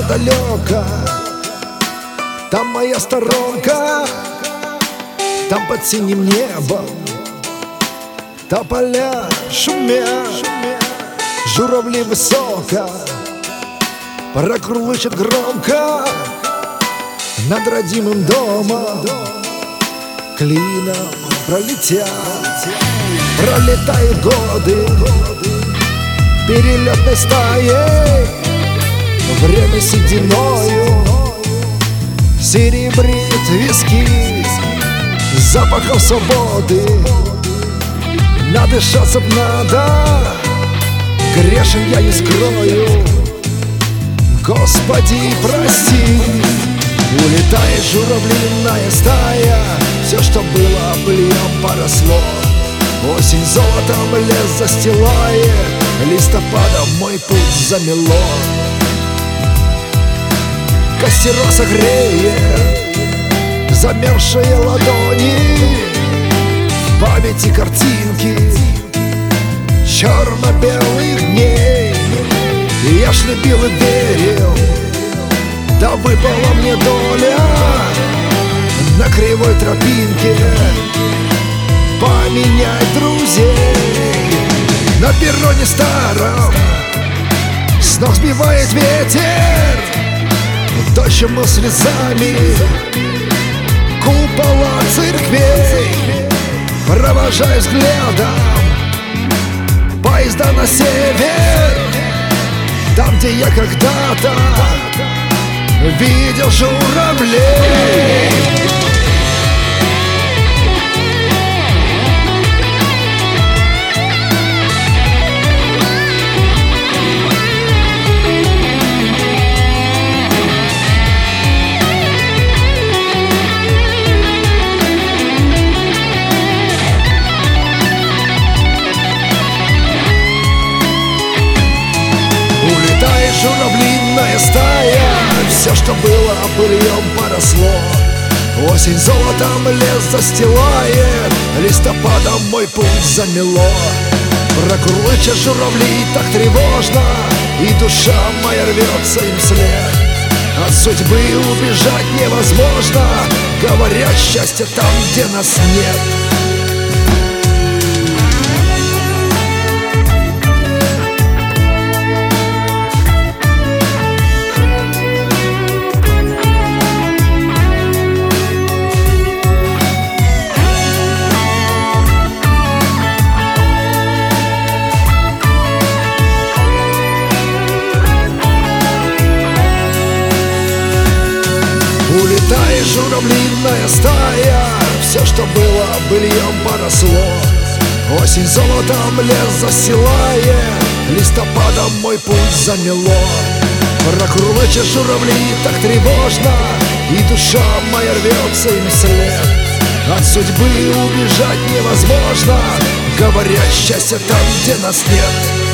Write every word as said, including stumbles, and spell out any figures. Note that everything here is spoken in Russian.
далеко, там моя сторонка, там под синим небом тополя шумят, журавли высоко прокурлычат громко над родимым домом, клином пролетят. Пролетают годы перелетной стаей, время сединою серебрит виски запахом свободы. Надышаться б надо, грешен я не скрою. Господи, прости. Улетает журавлиная стая, все, что было, быльем поросло. Осень золотом лес застилает, листопадом мой путь замело. Костерок согреет замерзшие ладони, в памяти картинки черно-белых дней. И я ж любил и верил, да выпала мне доля на кривой тропинке поменять друзей. На перроне старом с ног сбивает ветер, дождь умыл слезами купола церквей. Провожаю взглядом поезда на север, там, где я когда-то видел журавлей. Журавлиная стая, все, что было, быльем поросло. Осень золотом лес застилает, листопадом мой путь замело. Прокурлычат журавли так тревожно, и душа моя рвется им вслед. От судьбы убежать невозможно, говорят, счастье там, где нас нет. Улетает журавлиная стая, все, что было, быльем поросло. Осень золотом лес застилает, листопадом мой путь замело. Прокурлычат журавли так тревожно, и душа моя рвется им вслед. От судьбы убежать невозможно, говорят, счастье там, где нас нет.